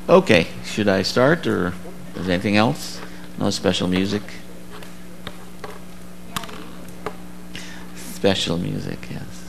Okay, should I start, or is there anything else? No special music? Special music, yes.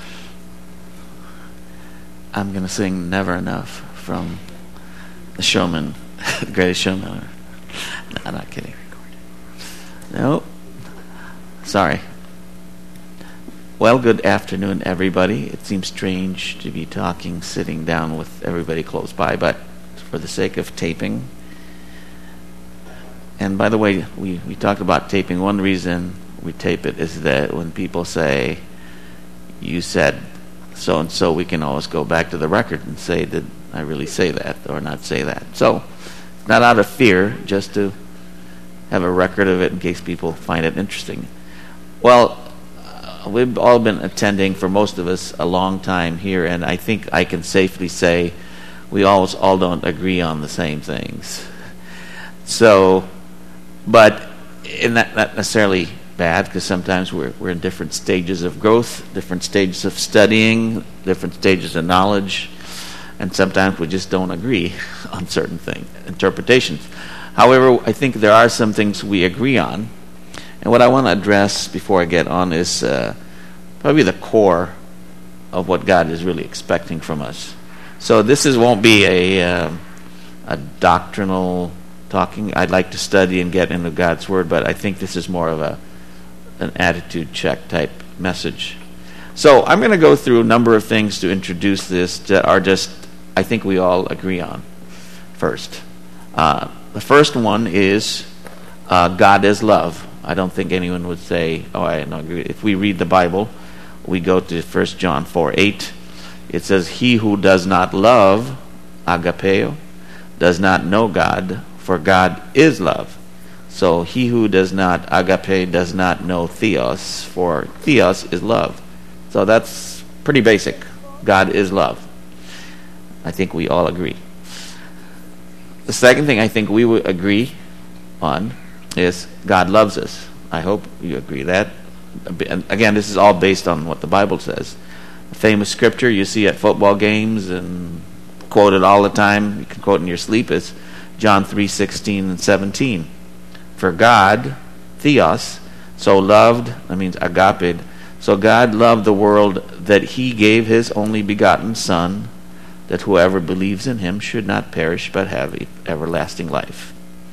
I'm going to sing Never Enough from The Showman, The Greatest Showman. No, I'm not kidding. No. Sorry. Well, good afternoon, everybody. It seems strange to be talking, sitting down with everybody close by, but for the sake of taping. And by the way, we talked about taping. One reason we tape it is that when people say, you said so-and-so, we can always go back to the record and say, did I really say that or not say that? So, not out of fear, just to have a record of it in case people find it interesting. Well, we've all been attending, for most of us, a long time here, and I think I can safely say we all don't agree on the same things. So, but not necessarily bad, because sometimes we're in different stages of growth, different stages of studying, different stages of knowledge, and sometimes we just don't agree on certain interpretations. However, I think there are some things we agree on. And what I want to address before I get on is probably the core of what God is really expecting from us. So this won't be a doctrinal talking. I'd like to study and get into God's Word, but I think this is more of an attitude check type message. So I'm going to go through a number of things to introduce this that are just, I think we all agree on first. The first one is God is love. I don't think anyone would say, I don't agree. If we read the Bible, we go to 1 John 4:8. It says, he who does not love, agapeo, does not know God, for God is love. So he who does not agape does not know theos, for theos is love. So that's pretty basic. God is love. I think we all agree. The second thing I think we would agree on is God loves us. I hope you agree that. Again, this is all based on what the Bible says. A famous scripture you see at football games and quoted all the time, you can quote in your sleep, is John 3:16 and 17. For God, theos, so loved, that means agaped, so God loved the world that he gave his only begotten Son, that whoever believes in him should not perish but have everlasting life.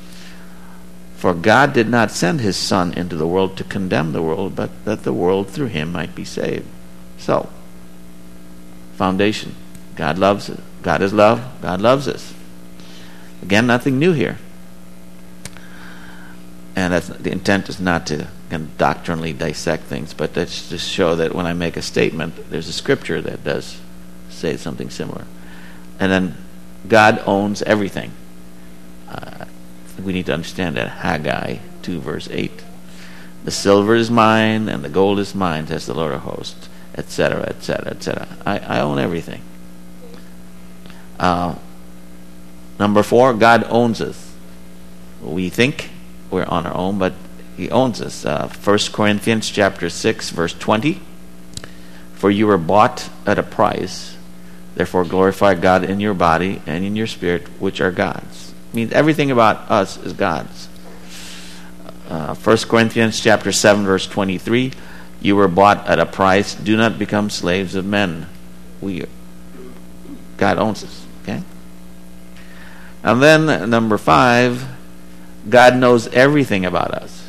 For God did not send his Son into the world to condemn the world, but that the world through him might be saved. So, foundation. God loves it. God is love. God loves us. Again, nothing new here. And the intent is not to doctrinally dissect things, but that's just show that when I make a statement, there's a scripture that does say something similar. And then God owns everything. We need to understand that. Haggai 2 verse 8. The silver is mine and the gold is mine, says the Lord of hosts, etc., etc., etc. I own everything. Number 4, God owns us. We think we're on our own, but he owns us. 1 Corinthians chapter 6 verse 20. For you were bought at a price. Therefore glorify God in your body and in your spirit, which are God's. Means everything about us is God's. 1 Corinthians chapter 7 verse 23. You were bought at a price. Do not become slaves of men. God owns us. Okay? And then number 5, God knows everything about us.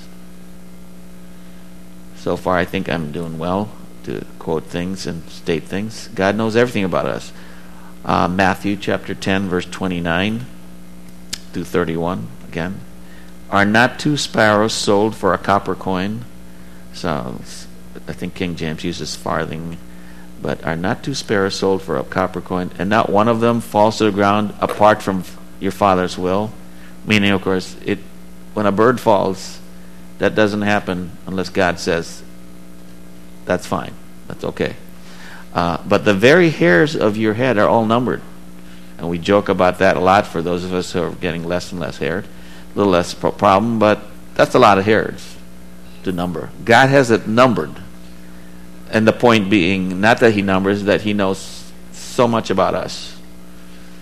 So far I think I'm doing well to quote things and state things. God knows everything about us. Matthew chapter 10 verse 29 through 31 again. Are not 2 sparrows sold for a copper coin? So I think King James uses farthing. But are not 2 sparrows sold for a copper coin, and not one of them falls to the ground apart from your Father's will? Meaning, of course, when a bird falls, that doesn't happen unless God says, that's fine, that's okay. But the very hairs of your head are all numbered. And we joke about that a lot for those of us who are getting less and less haired. A little less problem, but that's a lot of hairs to number. God has it numbered. And the point being, not that he numbers, that he knows so much about us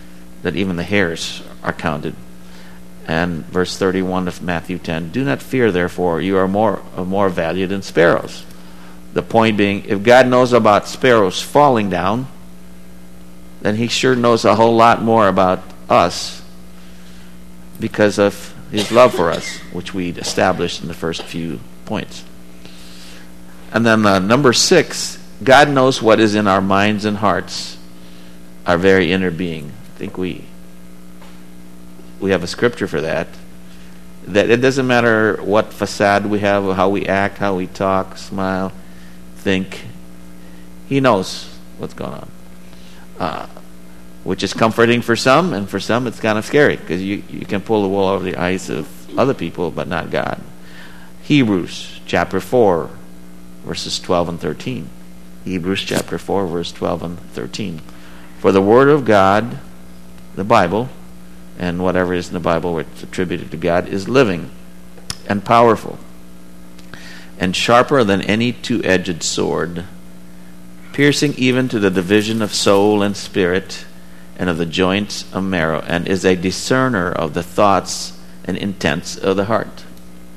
that even the hairs are counted. And verse 31 of Matthew 10, do not fear, therefore, you are more value than sparrows. The point being, if God knows about sparrows falling down, then he sure knows a whole lot more about us because of his love for us, which we established in the first few points. And then number 6, God knows what is in our minds and hearts, our very inner being. I think we have a scripture for that. That it doesn't matter what facade we have, or how we act, how we talk, smile, think. He knows what's going on. Which is comforting for some, and for some it's kind of scary, because you can pull the wool over the eyes of other people, but not God. Hebrews chapter 4, verses 12 and 13. Hebrews chapter 4, verse 12 and 13. For the word of God, the Bible, and whatever is in the Bible where it's attributed to God, is living and powerful and sharper than any two-edged sword, piercing even to the division of soul and spirit and of the joints of marrow, and is a discerner of the thoughts and intents of the heart.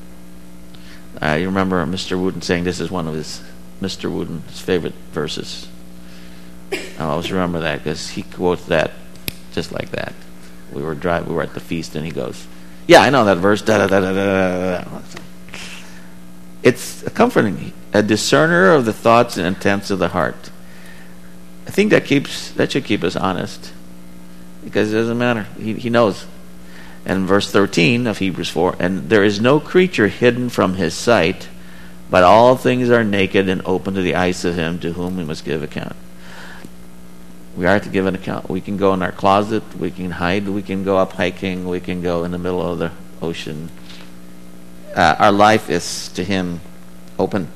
I remember Mr. Wooden saying this is one of Mr. Wooden's favorite verses. I always remember that because he quotes that just like that. We were at the feast, and he goes, "Yeah, I know that verse." Da, da, da, da, da, da. It's comforting. A discerner of the thoughts and intents of the heart. I think that should keep us honest, because it doesn't matter. He knows. And verse 13 of Hebrews 4, and there is no creature hidden from his sight, but all things are naked and open to the eyes of him to whom we must give account. We are to give an account. We can go in our closet, we can hide, we can go up hiking, we can go in the middle of the ocean. Our life is to him open.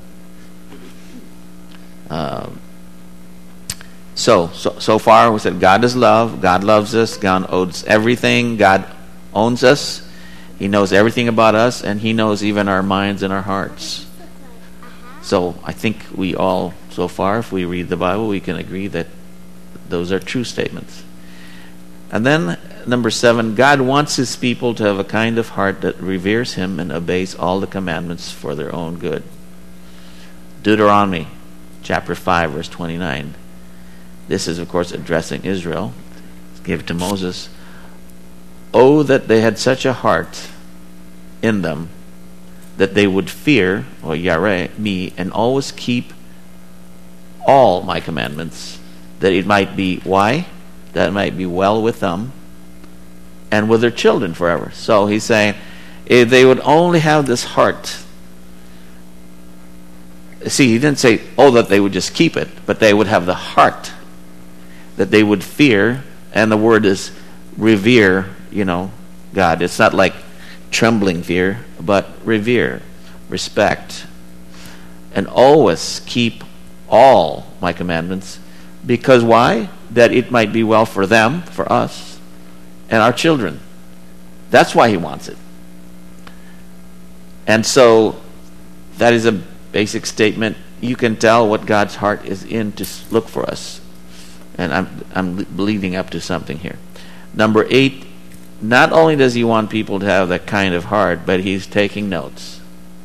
So far we said God is love, God loves us, God owns everything, God owns us, he knows everything about us, and he knows even our minds and our hearts. So I think we all, so far, if we read the Bible, we can agree that those are true statements. And then, number 7, God wants his people to have a kind of heart that reveres him and obeys all the commandments for their own good. Deuteronomy chapter 5, verse 29. This is, of course, addressing Israel. Give it to Moses. Oh, that they had such a heart in them that they would fear, or yareh, me, and always keep all my commandments, that it might be, why? That it might be well with them and with their children forever. So he's saying, if they would only have this heart. See, he didn't say, oh, that they would just keep it, but they would have the heart, that they would fear, and the word is revere, God. It's not like trembling fear, but revere, respect, and always keep all my commandments. Because why? That it might be well for them, for us, and our children. That's why he wants it. And so that is a basic statement. You can tell what God's heart is in to look for us. And I'm leading up to something here. Number 8, not only does he want people to have that kind of heart, but he's taking notes.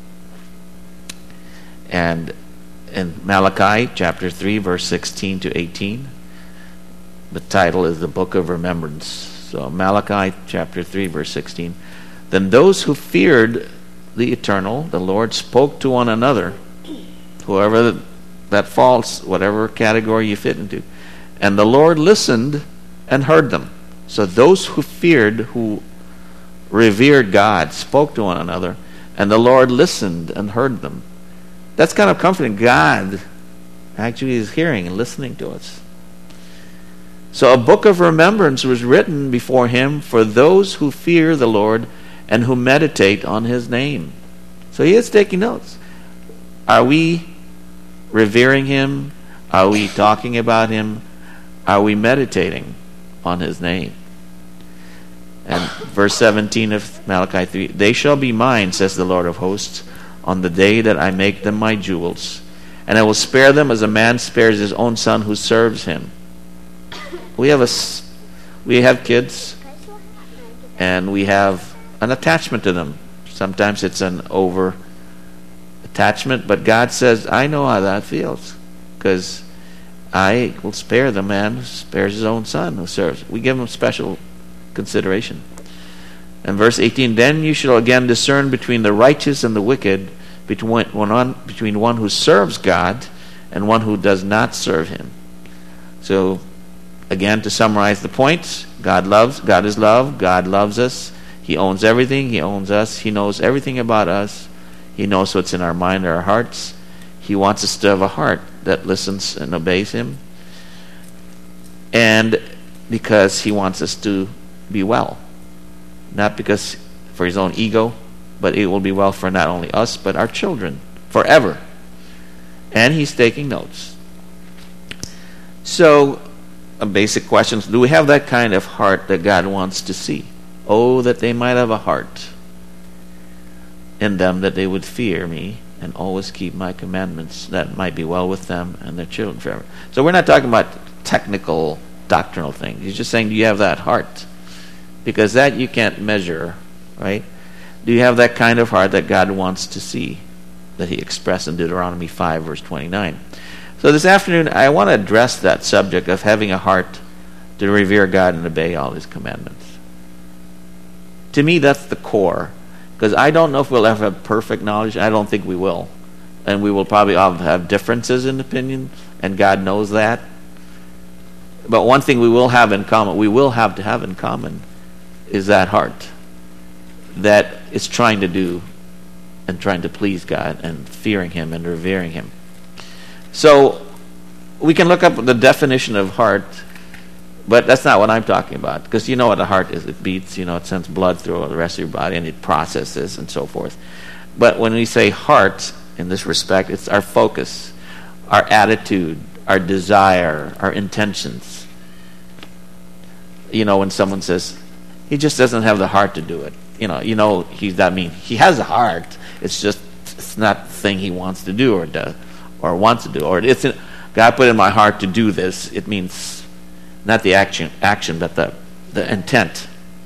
And in Malachi chapter 3, verse 16 to 18, the title is the Book of Remembrance. So Malachi chapter 3, verse 16. Then those who feared the Eternal, the Lord, spoke to one another, whoever that falls, whatever category you fit into. And the Lord listened and heard them. So those who feared, who revered God, spoke to one another, and the Lord listened and heard them. That's kind of comforting. God actually is hearing and listening to us. So a book of remembrance was written before him for those who fear the Lord and who meditate on his name. So he is taking notes. Are we revering him? Are we talking about him? Are we meditating on his name? And verse 17 of Malachi 3, they shall be mine, says the Lord of hosts, on the day that I make them my jewels. And I will spare them as a man spares his own son who serves him. We have We have kids, and we have an attachment to them. Sometimes it's an over attachment, but God says, I know how that feels, because I will spare the man who spares his own son who serves. We give him special consideration. And verse 18, then you shall again discern between the righteous and the wicked, between one who serves God and one who does not serve him. So, again, to summarize the points, God is love, God loves us, He owns everything, He owns us, He knows everything about us, He knows what's in our mind or our hearts. He wants us to have a heart that listens and obeys Him. And because He wants us to be well. Not because for His own ego, but it will be well for not only us, but our children, forever. And He's taking notes. So, a basic question, do we have that kind of heart that God wants to see? Oh, that they might have a heart in them, that they would fear me and always keep my commandments, that might be well with them and their children forever. So we're not talking about technical, doctrinal things. He's just saying, do you have that heart? Because that you can't measure, right? Do you have that kind of heart that God wants to see, that He expressed in Deuteronomy 5, verse 29? So this afternoon, I want to address that subject of having a heart to revere God and obey all His commandments. To me, that's the core. Because I don't know if we'll ever have perfect knowledge. I don't think we will. And we will probably all have differences in opinion, and God knows that. But one thing we will have in common, is that heart that is trying to do and trying to please God and fearing Him and revering Him. So we can look up the definition of heart, but that's not what I'm talking about, because you know what a heart is. It beats, it sends blood through the rest of your body, and it processes and so forth. But when we say heart, in this respect, it's our focus, our attitude, our desire, our intentions. When someone says, he just doesn't have the heart to do it. He has a heart. It's not the thing he wants to do or wants to do. Or it's God put in my heart to do this. It means not the action, but the intent.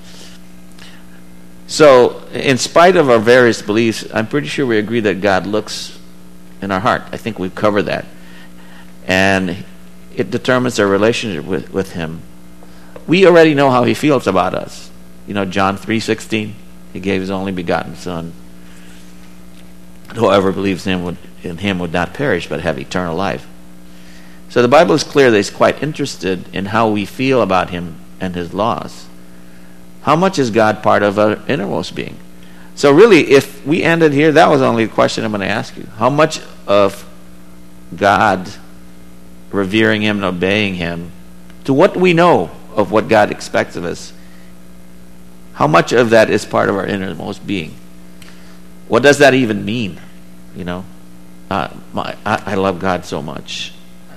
So, in spite of our various beliefs, I'm pretty sure we agree that God looks in our heart. I think we've covered that. And it determines our relationship with Him. We already know how He feels about us. John 3:16, He gave His only begotten Son. Whoever believes in Him would not perish, but have eternal life. So the Bible is clear that He's quite interested in how we feel about Him and His laws. How much is God part of our innermost being? So really, if we ended here, that was only the question I'm going to ask you. How much of God, revering Him and obeying Him, to what we know of what God expects of us, how much of that is part of our innermost being? What does that even mean? I love God so much.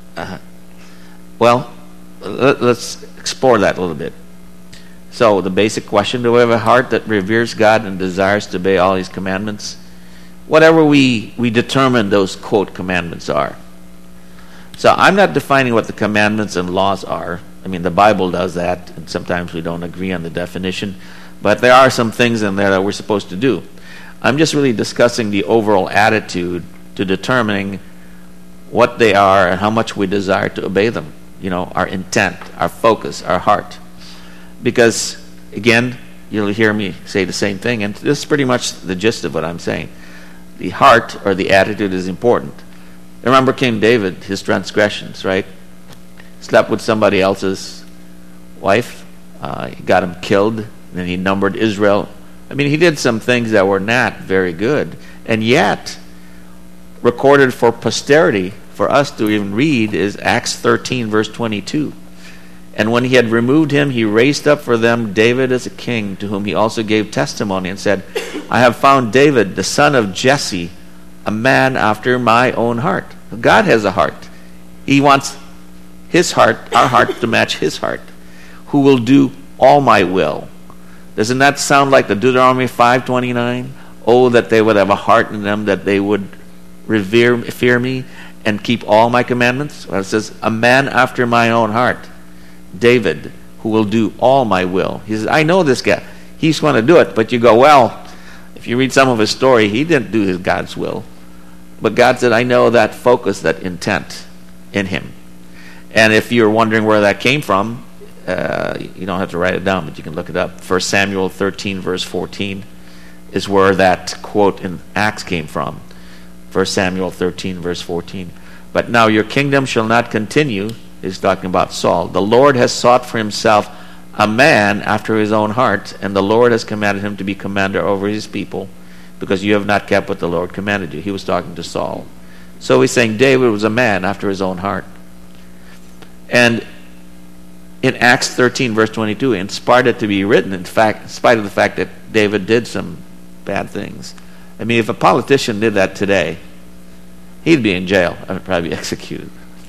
Well, let's explore that a little bit. So, the basic question, do we have a heart that reveres God and desires to obey all His commandments? Whatever we determine those, quote, commandments are. So, I'm not defining what the commandments and laws are. I mean, the Bible does that, and sometimes we don't agree on the definition. But there are some things in there that we're supposed to do. I'm just really discussing the overall attitude to determining what they are and how much we desire to obey them. Our intent, our focus, our heart. Because, again, you'll hear me say the same thing, and this is pretty much the gist of what I'm saying. The heart or the attitude is important. Remember King David, his transgressions, right? Slept with somebody else's wife. He got him killed, and then he numbered Israel. I mean, he did some things that were not very good, and yet recorded for posterity for us to even read is Acts 13, verse 22. And when he had removed him, he raised up for them David as a king, to whom he also gave testimony and said, I have found David, the son of Jesse, a man after my own heart. God has a heart. He wants his heart, our heart, to match his heart, who will do all my will. Doesn't that sound like the Deuteronomy 5:29? Oh, that they would have a heart in them, that they would fear me and keep all my commandments. Well, it says, a man after my own heart, David, who will do all my will. He says, I know this guy. He's going to do it. But you go, well, if you read some of his story, he didn't do his God's will. But God said, I know that focus, that intent in him. And if you're wondering where that came from, you don't have to write it down, but you can look it up. 1 Samuel 13, verse 14 is where that quote in Acts came from. 1 Samuel 13, verse 14. But now your kingdom shall not continue, is talking about Saul. The Lord has sought for himself a man after his own heart, and the Lord has commanded him to be commander over his people, because you have not kept what the Lord commanded you. He was talking to Saul. So he's saying David was a man after his own heart. And in Acts 13, verse 22, inspired it to be written, in spite of the fact that David did some bad things. I mean, if a politician did that today, he'd be in jail and probably be executed.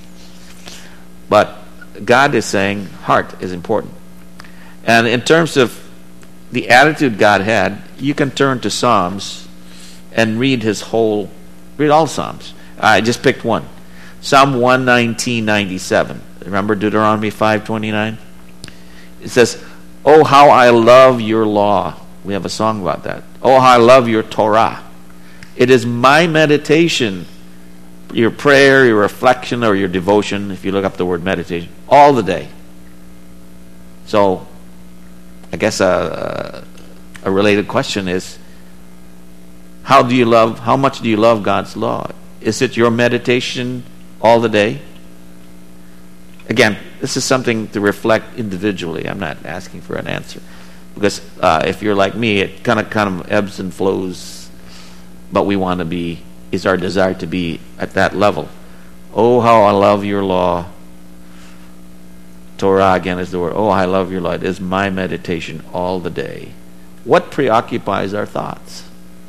But God is saying heart is important. And in terms of the attitude God had, you can turn to Psalms and read all Psalms. I just picked one. Psalm 119:97. Remember Deuteronomy 5:29? It says, oh, how I love your law. We have a song about that. Oh, how I love your Torah. It is my meditation, your prayer, your reflection, or your devotion, if you look up the word meditation, all the day. So, I guess a related question is, how much do you love God's law? Is it your meditation all the day? Again, this is something to reflect individually. I'm not asking for an answer. Because if you're like me, it kind of ebbs and flows. But we want to be, is our desire to be at that level. Oh, how I love your law. Torah, again, is the word. Oh, I love your law. It is my meditation all the day. What preoccupies our thoughts?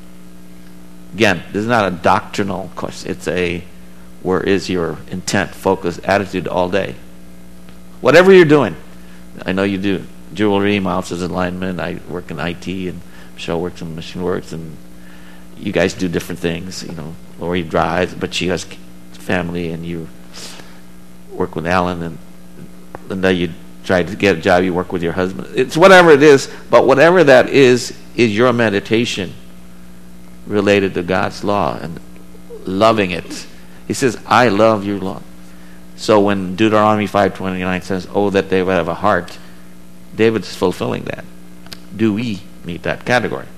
Again, this is not a doctrinal question. It's where is your intent, focus, attitude all day? Whatever you're doing. I know you do jewelry, Miles is in lineman, I work in IT, and Michelle works in Mission Works, and you guys do different things. Lori drives, but she has family, and you work with Alan, and Linda, you try to get a job, you work with your husband. It's whatever it is, but whatever that is your meditation related to God's law and loving it. He says, I love your law. So when Deuteronomy 5:29 says, oh, that they would have a heart, David's fulfilling that. Do we meet that category?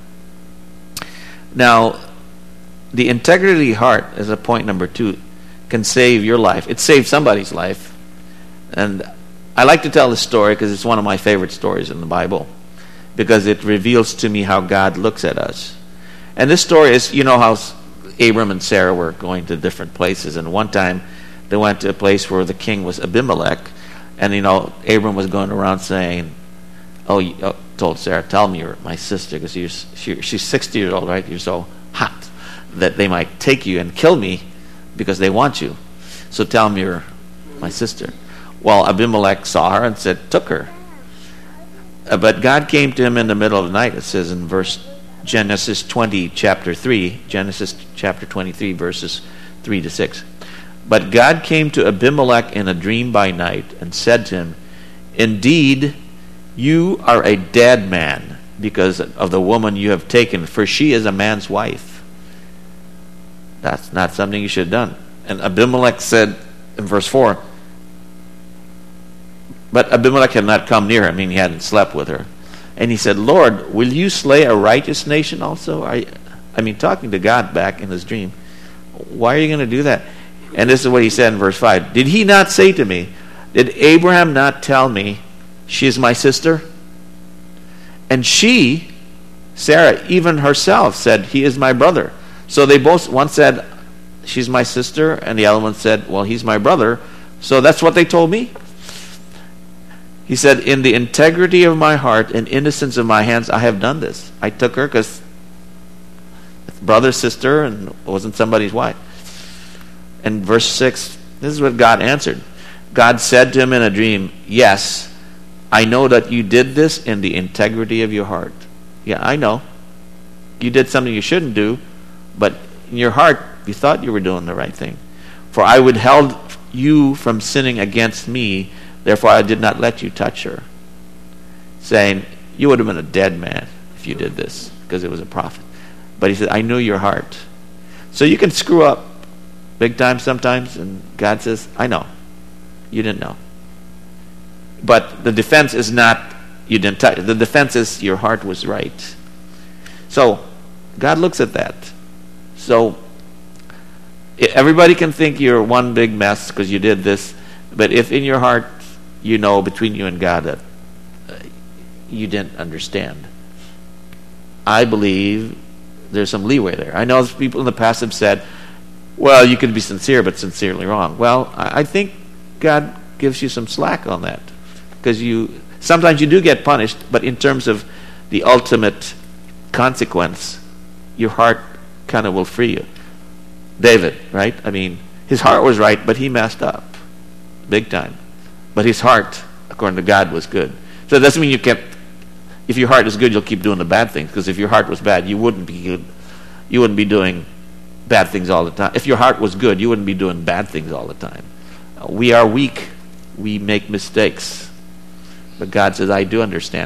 Now, the integrity heart, as a point number 2, can save your life. It saves somebody's life. And I like to tell this story because it's one of my favorite stories in the Bible, because it reveals to me how God looks at us. And this story is, how Abram and Sarah were going to different places, and one time they went to a place where the king was Abimelech, and Abram was going around saying, told Sarah, tell me you're my sister, because she's 60 years old, right? You're so hot that they might take you and kill me because they want you. So tell me you're my sister. Well, Abimelech saw her and took her. But God came to him in the middle of the night, it says in Genesis chapter 23, verses 3 to 6. But God came to Abimelech in a dream by night and said to him, indeed, you are a dead man because of the woman you have taken, for she is a man's wife. That's not something you should have done. And Abimelech said in verse 4, but Abimelech had not come near her. He hadn't slept with her. And he said, Lord, will you slay a righteous nation also? Talking to God back in his dream. Why are you going to do that? And this is what he said in verse 5. Did he not say to me, did Abraham not tell me she is my sister? And she, Sarah, even herself said, he is my brother. So they both, one said, she's my sister, and the other one said, well, he's my brother. So that's what they told me. He said, in the integrity of my heart and innocence of my hands, I have done this. I took her because brother, sister, and wasn't somebody's wife. And verse 6, this is what God answered. God said to him in a dream, yes, I know that you did this in the integrity of your heart. Yeah, I know. You did something you shouldn't do, but in your heart, you thought you were doing the right thing. For I withheld you from sinning against me, therefore I did not let you touch her. saying, you would have been a dead man if you did this, because it was a prophet. But he said, I knew your heart. So you can screw up big time sometimes, and God says, I know. You didn't know. But the defense is not, you didn't touch it. The defense is your heart was right. So God looks at that. So everybody can think you're one big mess because you did this, but if in your heart you know between you and God that you didn't understand, I believe there's some leeway there. I know people in the past have said, well, you could be sincere but sincerely wrong. Well, I think God gives you some slack on that, because sometimes you do get punished, but in terms of the ultimate consequence, your heart kind of will free you. David, right? I mean, his heart was right, but he messed up big time. But his heart, according to God, was good. So it doesn't mean if your heart is good, you'll keep doing the bad things, because if your heart was bad, you wouldn't be good. You wouldn't be doing bad things all the time. If your heart was good, you wouldn't be doing bad things all the time. We are weak. We make mistakes. But God says, I do understand.